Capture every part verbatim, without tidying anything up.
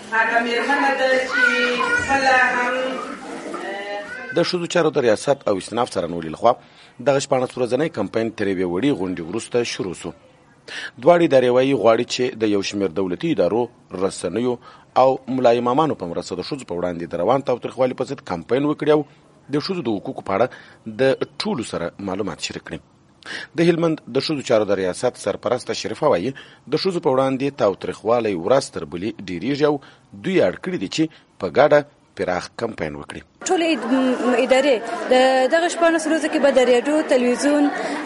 هغه مېرمنه ده چې کله هم د ښځو چارو د ریاست او استناف څارنوالۍ لخوا دغه شپاړس ورځنی کمپاین تر یوې وړې غونډې وروسته شروع سو. دواړې ادارې وایي غواړي چې د یو شمېر دولتي ادارو، رسنیو او ملا امامانو په مرسته د ښځو په وړاندې د روان تاوتریخوالي په ضد کمپاین وکړي او د ښځو د حقوقو په اړه د ټولو سره معلومات شریک کړي. د هلمند د ښځو چارو د ریاست سرپرسته شریفه وایي د ښځو په وړاندې تاوتریخوالی ورځ تر بلې ډېرېږي او دوی اړ کړي دي چې په ګډه پراخ کمپاین وکړي. ټولې ادارې د دغه شپاړس ورځو کې به د راډیو، تلویزیون،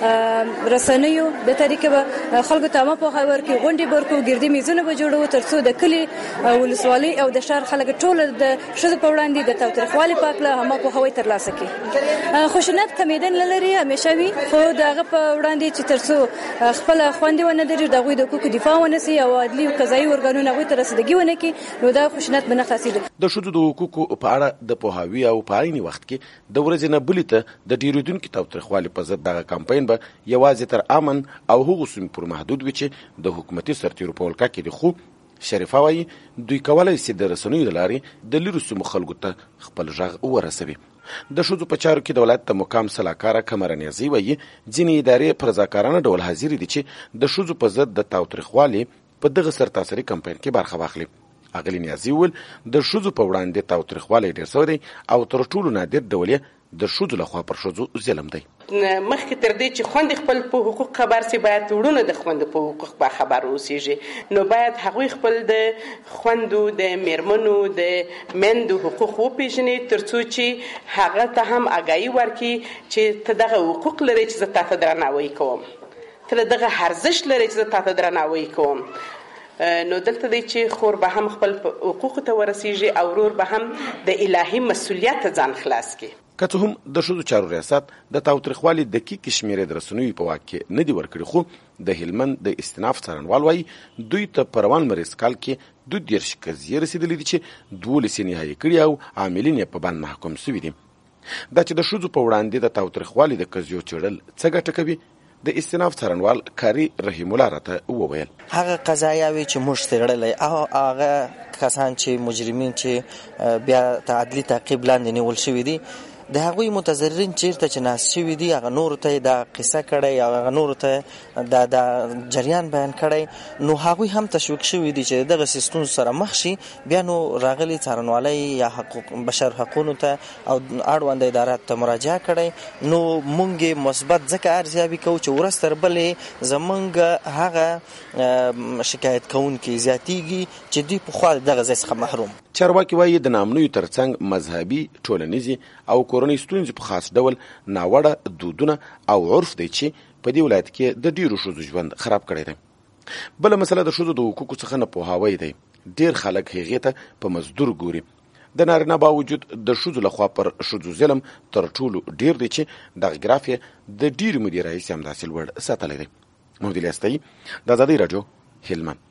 رسنیو د طریقې به خلکو ته عامه پوهاوی ورکړي، غونډې به ورکړو، ګردي میزونه به جوړوو تر څو د کلي، ولسوالۍ او د ښار خلک ټول د ښځو په وړاندې د تاوتریخوالي په هکله عامه پوهاوی ترلاسه کړي. خشونت کمیدن نه لري، همیشه وي، خو د هغه په وړاندې چې تر څو خپله خوندې ونه دري، د هغوی د حقوقو دفاع ونه سي او عدلي او قضایي ارګانونه هغوی ته رسیدګي ونه کړي، نو دا خشونت به نه خلاصېږي. د ښځو د حقوقو په اړه د پوهاوي او په عین وخت کې د ورځې نه بلې ته د ډېرېدونکي تاوتریخوالي په ضد دغه کمپاین به یوازې تر امن او هغو سیمو پورې محدود وي چې د حکومتي سرتېرو په ولکه کې دي. خو شریفه وایي دوی کولی سي د رسنیو له لارې د لرې سیمو خلکو ته خپل غږ ورسوي. د ښځو په چارو کې د ولایت د مقام سلاکاره قمر نیازي وایي ځینې ادارې په رضاکارانه ډول حاضرې دي چې د ښځو په ضد د تاوتریخوالي په دغه سرتاسري کمپاین کې برخه واخلي. اغلې نیازي وویل د ښځو په وړاندې تاوتریخوالی ډېر سوی دی او تر ټولو نادر ډول یې د ښځو لخوا پر ښځو ظلم دی. مخکې تر دې چې خویندې خپل په حقوق خبر سي، باید وروڼه د خویندو په حقوق به خبر اوسېږي. نو باید هغوی خپل د خویندو، د مېرمنو، د میندو حقوق وپېژني تر څو چې هغه ته هم آګاهي ورکړي چې ته دغه حقوق لرې چې زه تا ته درناوی کوم، ته دغه ارزښت لرې چې زه تا ته درناوی کوم. نو دلته دی چې خور به هم خپل حقوقو ته ورسیږي او ورور به هم د الهي مسؤلیت ځان خلاص کړي. که څه هم د ښځو چارو ریاست د تاوتریخوالي دقیق شمېرې د رسنیو په واک کې نه دي ورکړي، خو د هلمند د استناف څارنوال وایي دوی ته په روان مریض کال کې دوه دېرش قضیې رسېدلې دي چې دولس یې نهایي کړي او عاملین یې په بند محکوم سوي دي. دا چې د ښځو په وړاندې د تاوتریخوالي د قضیو څېړل څه ګټه کوي، د استناف څارنوال کاري رحیم الله راته وویل. هغه قضایاوې چې موږ څېړلی او هغه کسان چې مجرمین چې بیا تعدلي تعقیب لاندې نیول شوي دي، د هغوی متضررین چیرته چې ناست شوي دي هغه نورو ته دا قصه کړی او هغه نورو ته دا د جریان بیان کړی، نو هغوی هم تشویق شوي دي چې دغه ستونزو سره مخ شي. بیا نو راغلي څارنوالۍ یا حقوق بشر حقونو ته او اړونده اداراتو ته مراجعه کړی. نو موږ مثبت ځکه ارزیابي کوو چې ورځ تر بلې زموږ هغه شکایت کوونکي زیاتیږي چې دوی پخوا دغه ځای څخه محروم. چارواکي وایي د ناامنیو ترڅنګ مذهبي، ټولنیزې او کورنۍ ستونزې په خاص ډول ناوړه دودونه او عرف دی چې په دې ولایت کې د ډېرو ښځو ژوند خراب کړی دی. بله مسله د ښځو د حقوقو څخه نه پوهاوی دی. ډېر خلک هغې ته په مزدور ګوري. د نارینه باوجود د ښځو لخوا پر ښځو ظلم تر ټولو ډېر دی چې دغه ګراف یې د ډېرې مودې راهیسې همداسې لوړ ساتلی دی. محمد الیاس تایي، د ازادۍ راډیو، هلمند.